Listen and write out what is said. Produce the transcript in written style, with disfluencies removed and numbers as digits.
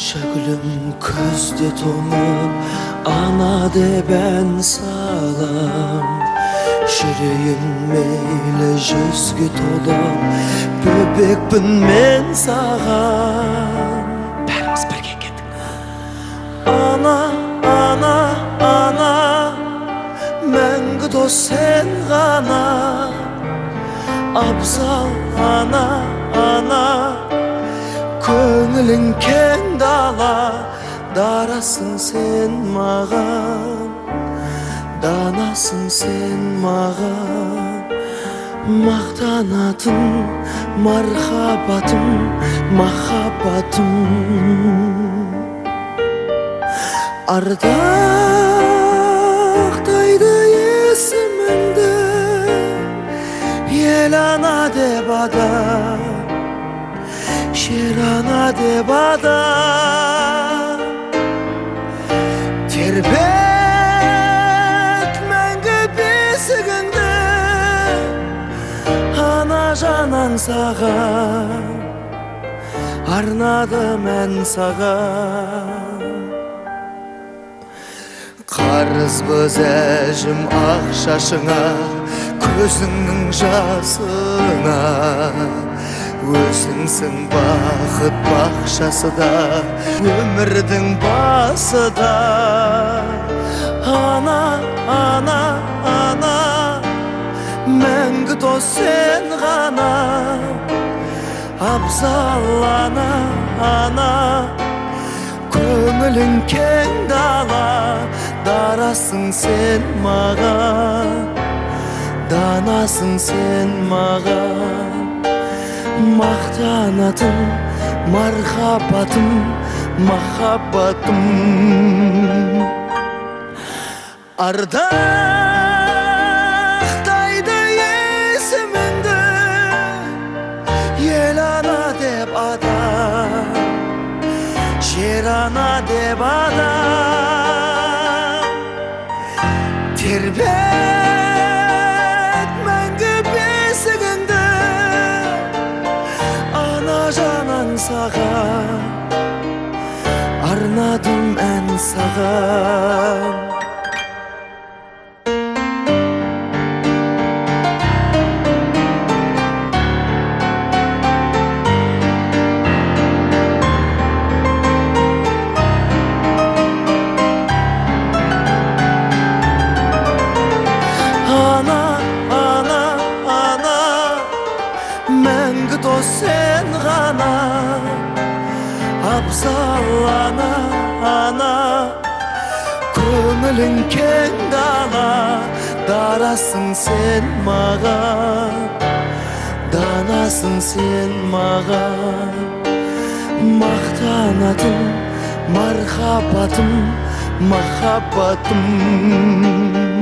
Gülüm közde tonup ana de ben salam. Şireyin meyle yüzgü tolap böbekpin men sağam. Bәріміз бірге кеттік. Ana, ana, ana, мәңгі дос sen ғана. Абзал ana, ana, көңілің кең дала. Дарасың sen маған, данасың sen маған. Мақтанатын мархабатым, махаббатым. Ардақтайды есіміңді, ел ана деп ада, жер ана деп ада. Тербет мәңгі бесігіңді, ана жанан саған, арнадым ән саған. Қарызбыз әжім ақ шашыңа, көзіңнің жасына. Өзіңсің бақыт бақшасы да, өмірдің басы да. Ана, ана, ана, мәңгі дос sen ғана. Абзал ана, ана, көңілің кең дала. Дарасың sen маған, данасың sen маған. Мақтанатын мархаббатым, махаббатым. Ардақтайды есіміңді, ел ана деп ада, жер ана деп ада. Тербет мәңгі бесігіңді, ана жанан саған, арнадым ән саған. Мәңгі дос sen ғана. Абзал ана, ана, көңілің кең дала. Дарасың sen маған, данасың sen маған. Мақтанатын мархаббатым, махаббатым.